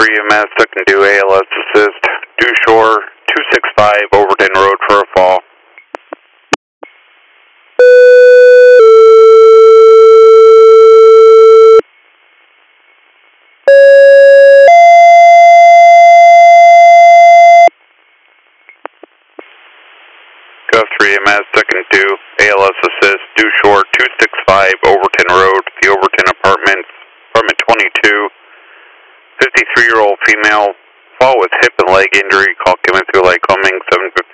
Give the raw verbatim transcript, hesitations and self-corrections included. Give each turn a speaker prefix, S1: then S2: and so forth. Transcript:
S1: three E M S, second do A L S assist, due shore two six five Overton Road for a fall. Go three E M S, second due A L S assist, due shore two six five Overton Road, the Overton Apartments, apartment twenty-two, fifty-three-year-old female, fall with hip and leg injury, call coming through Lake Cumming, seven fifty.